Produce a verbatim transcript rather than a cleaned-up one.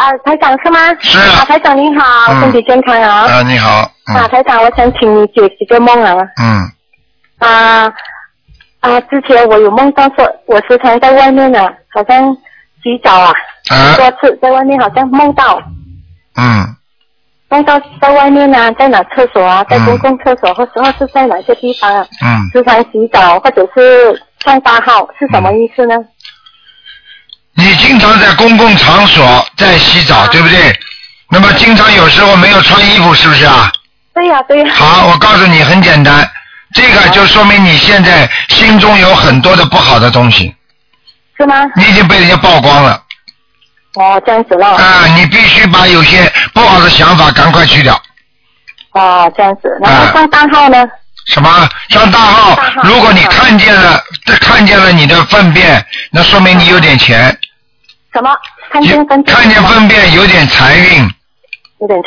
台长是吗？ 是啊，台长您好， 嗯身体健康啊。 啊，你好。嗯、 啊，台长，我想请你解几个梦啊。 嗯。 啊啊，之前我有梦到说，我时常在外面呢，好像洗澡啊， 啊。 多次在外面好像梦到。 嗯。 梦到在外面啊，在哪厕所啊，在公共厕所，或者是在哪个地方啊？ 嗯。 时常洗澡，或者是上大号，是什么意思呢？ 你经常在公共场所在洗澡，啊、对不对？那么经常有时候没有穿衣服，是不是啊？ 对呀、啊，对呀、啊。 好，我告诉你很简单，这个就说明你现在心中有很多的不好的东西。 是吗？ 你已经被人家曝光了。 哦，这样子了。 啊，你必须把有些不好的想法赶快去掉。 哦，这样子。然后上大号呢？啊、 什么？上大号？大号如果你看见了，看见了你的粪便，那说明你有点钱。 什么？看见粪便？ 看见粪便有点财运。 有点